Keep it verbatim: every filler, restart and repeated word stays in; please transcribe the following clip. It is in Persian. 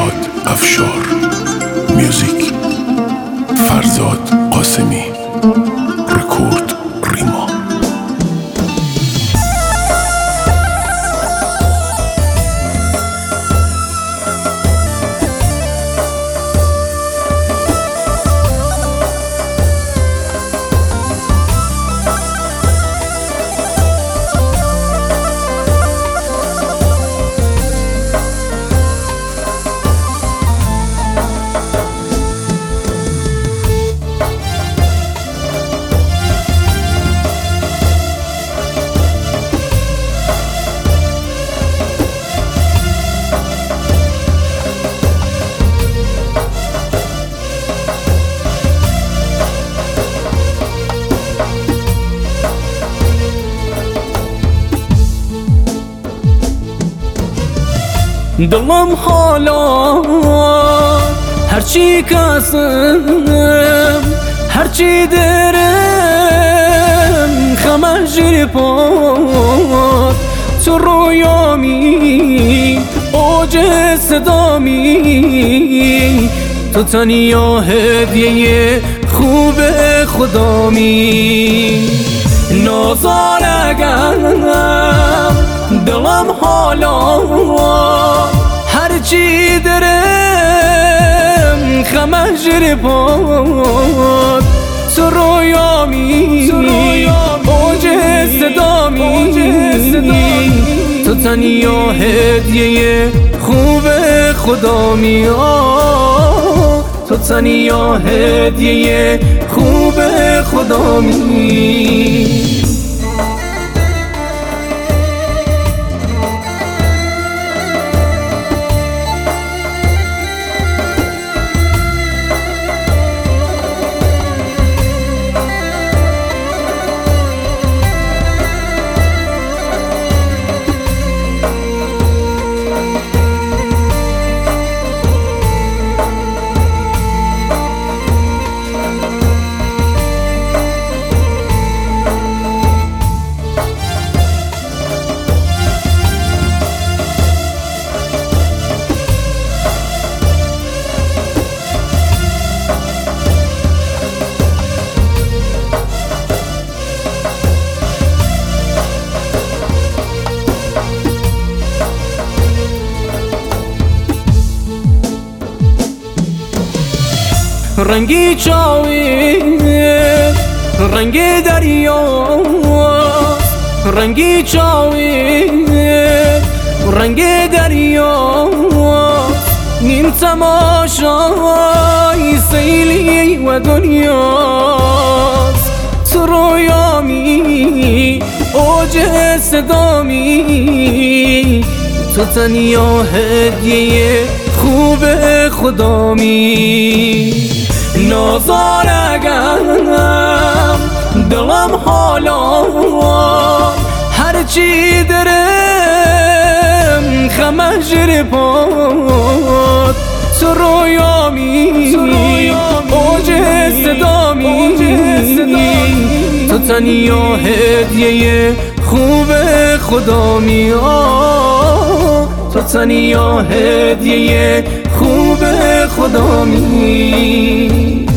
فرشاد افشار، میوزیک فرزاد قاسمی، رکورد ریما. دلم حالا هرچی کسم هرچی درم خمش پاد تو رویامی اوج صدامی تو تنیا هدیه خوب خدامی نازارگم دلم حالا هرچی درم خمش پاد تو رویامی اوج صدامی تو تنیا هدیه خوب خدامی تو تنیا هدیه خوب خدامی. رنگی چاوی رنگی دریا رنگی چاوی رنگی دریا نیم تماشای سیلی و دنیاست تو رویامی اوج صدامی تو تنیا هدیه خوب خدامی نازارگم دلم حالا هرچی درم خمش پاد تو رویامی اوج صدامی تو تنیا هدیه خوب خدامی تو تنیا هدیه خوب خدامی.